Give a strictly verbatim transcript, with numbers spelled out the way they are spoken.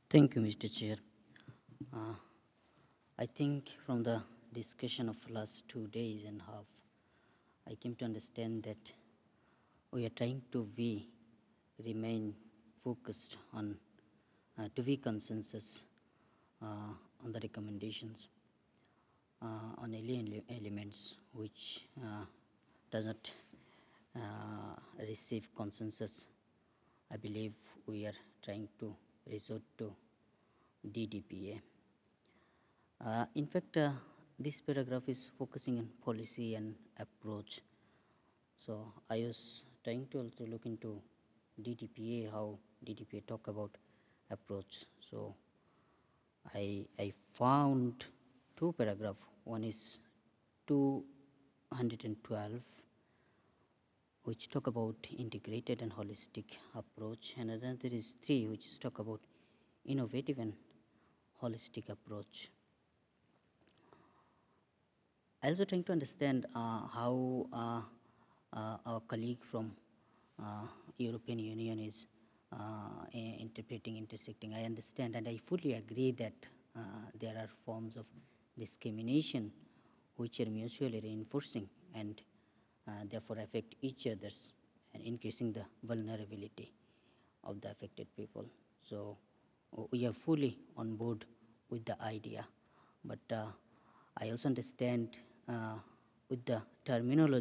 Thank you, Mister Chair. Uh, I think from the discussion of last two days and a half, I came to understand that we are trying to we remain focused on uh, to we consensus uh, on the recommendations uh, on alien ele- elements which uh, does not uh, receive consensus. I believe we are trying to resort to D D P A. Uh, in fact, uh, this paragraph is focusing on policy and approach. So I was trying to also look into D D P A, how D D P A talk about approach. So I, I found two paragraph. One is two hundred twelve, which talk about integrated and holistic approach, and another is three, which is talk about innovative and holistic approach. I also trying to understand uh, how uh, uh, our colleague from uh, European Union is uh, interpreting intersecting. I understand and I fully agree that uh, there are forms of discrimination which are mutually reinforcing and uh, therefore affect each others and increasing the vulnerability of the affected people. So we are fully on board with the idea, but uh, I also understand uh, with the terminology